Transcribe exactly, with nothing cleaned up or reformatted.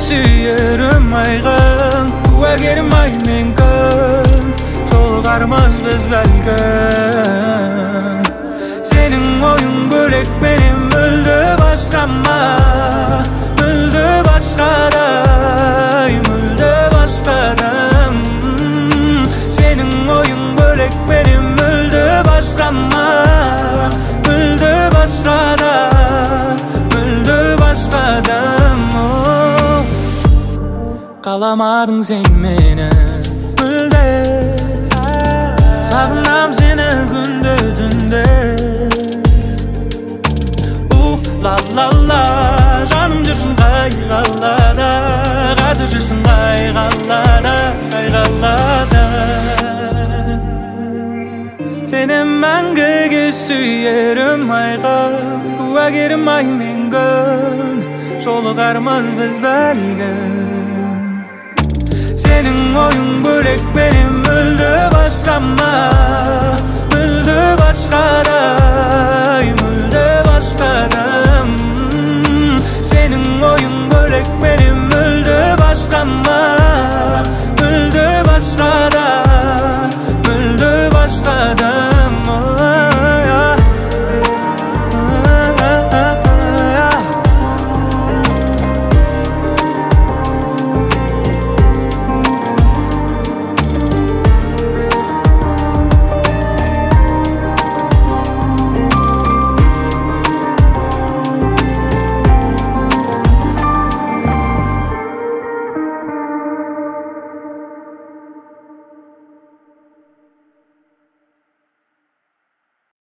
sүйерім айғын, куәгерім ай мен күн, жолығармыз біз бәлкім. Сенің ойың бөлек, менен мүлде басқа ма, мүлде басқадай, мүлде басқадам. Сенің ойың бөлек, менен мүлде басқа ма, мүлде басқада, мүлде басқадам. Қаламадың сен мені мүлде, сағынам сені күнде түнде. Ла-ла-ла, жаным жүрсің қай қалада, қазір жүрсің қай қалада, қай қалада. Сені мәңгіге сүйерім айғын, куәгерім ай мен күн, жолығармыз біз бәлкім. Сенің ойың бөлек, менен мүлде